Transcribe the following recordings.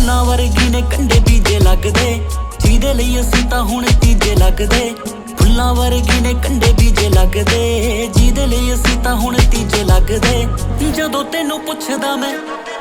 ਫੁੱਲਾਂ ਵਰਗੀ ਨੇ ਕੰਡੇ ਬੀਜੇ ਲੱਗਦੇ, ਜਿਹਦੇ ਲਈ ਅਸੀਂ ਤਾਂ ਹੁਣ ਤੀਜੇ ਲੱਗਦੇ। ਫੁੱਲਾਂ ਵਰਗੀ ਨੇ ਕੰਡੇ ਬੀਜੇ ਲੱਗਦੇ, ਜਿਹਦੇ ਲਈ ਅਸੀਂ ਤਾਂ ਹੁਣ ਤੀਜੇ ਲੱਗਦੇ। ਜਦੋਂ ਤੈਨੂੰ ਪੁੱਛਦਾ ਮੈਂ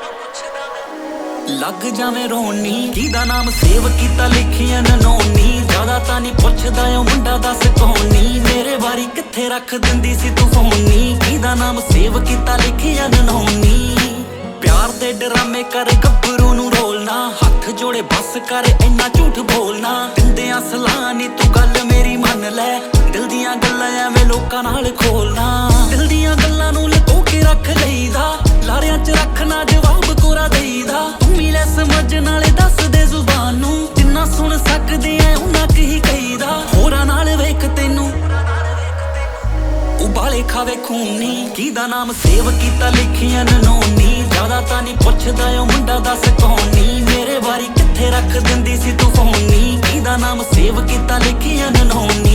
ਲੱਗ ਜਾਵੇਂ ਰੋਣੀ, ਕਿਹਦਾ ਨਾਮ ਸੇਵ ਕੀਤਾ ਲਿਖਿਆ ਨਨੋਨੀ। ਜ਼ਿਆਦਾ ਤਾਂ ਨਹੀਂ ਪੁੱਛਦਾ ਉਹ ਮੁੰਡਾ ਦੱਸ ਕੌਣ ਨੀ, ਮੇਰੇ ਵਾਰੀ ਕਿੱਥੇ ਰੱਖ ਦਿੰਦੀ ਸੀ ਤੂੰ ਫੋਨੀ। ਕਿਹਦਾ ਨਾਮ ਸੇਵ ਕੀਤਾ ਲਿਖਿਆ ਨਨੋਨੀ। ਪਿਆਰ ਦੇ ਡਰਾਮੇ ਕਰ ਗੱਭਰੂ ਨੂੰ ਰੋਲਣਾ, ਹੱਥ ਜੋੜੇ ਬੱਸ ਕਰ ਇੰਨਾ ਝੂਠ ਬੋਲਣਾ। ਦਿੰਦਿਆਂ ਸਲਾਹ ਨੀ ਤੂੰ ਗੱਲ ਮੇਰੀ ਮੰਨ ਲੈ, ਦਿਲ ਦੀਆਂ ਗੱਲਾਂ ਐਵੇਂ ਲੋਕਾਂ ਨਾਲ ਖੋਲਣਾ। ਦਿਲ ਦੀਆਂ ਗੱਲਾਂ ਨੂੰ ਲੁਕੋ ਕੇ ਰੱਖ ਲਈਦਾ, ਲਾਰਿਆਂ 'ਚ ਰੱਖਣਾ ਜਵਾਬ ਕੋਰਾ ਦੇਈਦਾ। ਤੂੰ ਵੀ ਲੈ ਸਮਝ ਨਾਲੇ ਦੱਸ ਦੇ ਜ਼ੁਬਾਨ ਨੂੰ, ਜਿੰਨਾ ਸੁਣ ਸਕਦੇ ਐ ਉਨਾ ਕੀ ਕਹੀਦਾ। ਹੋਰਾਂ ਨਾਲ ਵੇਖ ਤੈਨੂੰ ਉਬਾਲੇ ਖਾਵੇ ਖੂਨੀ, ਕਿਹਦਾ ਨਾਮ ਸੇਵ ਕੀਤਾ ਲਿਖਿਆ ਨਨੋਨੀ। ਜ਼ਿਆਦਾ ਤਾਂ ਨਹੀਂ ਪੁੱਛਦਾ ਉਹ ਮੁੰਡਾ ਦੱਸ ਕੌਣ ਨੀ, ਮੇਰੇ ਵਾਰੀ ਕਿੱਥੇ ਰੱਖ ਦਿੰਦੀ ਸੀ ਤੂੰ ਫੋਨੀ। ਕਿਹਦਾ ਨਾਮ ਸੇਵ ਕੀਤਾ ਲਿਖਿਆ ਨਨੋਨੀ।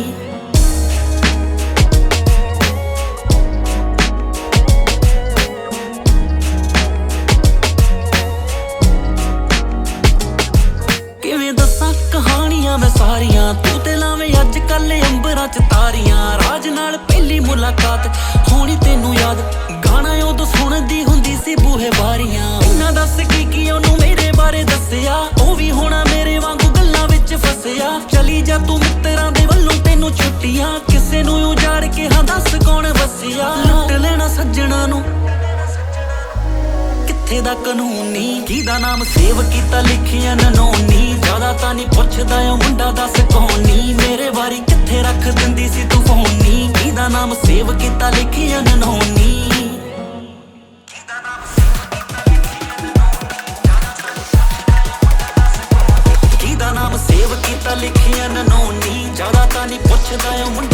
ਕਿਵੇਂ ਦੱਸਾਂ ਕਹਾਣੀਆਂ ਮੈਂ ਸਾਰੀਆਂ, ਤੂੰ ਤੇ ਲਾਵੇਂ ਅੱਜ ਕੱਲ ਅੰਬਰਾਂ 'ਚ ਤਾਰੀਆਂ। ਰਾਜ ਨਾਲ ਪਹਿਲੀ ਮੁਲਾਕਾਤ ਹੋਣੀ ਤੈਨੂੰ ਯਾਦ, ਗਾਣਾ ਉਦੋਂ ਸੁਣਦੀ ਹੁੰਦੀ ਸੀ ਬੂਹੇ ਬਾਰੀਆਂ। ਇੰਨਾ ਦੱਸ ਕੀ ਉਹਨੂੰ ਮੇਰੇ ਬਾਰੇ ਦੱਸਿਆ, ਉਹ ਵੀ ਹੋਣਾ ਮੇਰੇ ਵਾਂਗੂ ਗੱਲਾਂ ਵਿੱਚ ਫਸਿਆ। ਚਲੀ ਜਾ ਤੂੰ ਮਿੱਤਰਾਂ ਦੇ ਵੱਲੋਂ ਤੈਨੂੰ ਛੁੱਟੀਆਂ, ਕਿਸੇ ਨੂੰ ਉਜਾੜ ਕੇ ਹਾਂ ਦੱਸ ਕੌਣ ਵਸਿਆ। ਲੁੱਟ ਲੈਣਾ ਸੱਜਣਾ ਨੂੰ ਕਿੱਥੇ ਦਾ ਕਾਨੂੰਨੀ, ਕਿਹਦਾ ਨਾਮ ਸੇਵ ਕੀਤਾ ਲਿਖਿਆ ਨਨੋਨੀ। ਜ਼ਿਆਦਾ ਤਾਂ ਨਹੀਂ ਪੁੱਛਦਾ ਉਹ ਮੁੰਡਾ ਦੱਸ ਕੌਣ ਨੀ, ਮੇਰੇ ਵਾਰੀ ਕਿੱਥੇ ਰੱਖ ਦਿੰਦੀ ਸੀ ਤੂੰ ਫੋਨੀ। ਕਿਹਦਾ ਨਾਮ ਸੇਵ ਕੀਤਾ ਲਿਖਿਆ ਨਨੋਨੀ। ਕਿਹਦਾ ਨਾਮ ਸੇਵ ਕੀਤਾ ਲਿਖਿਆ ਨਨੋਨੀ। ਜ਼ਿਆਦਾ ਤਾਂ ਨਹੀਂ ਪੁੱਛਦਾ ਉਹ ਮੁੰਡਾ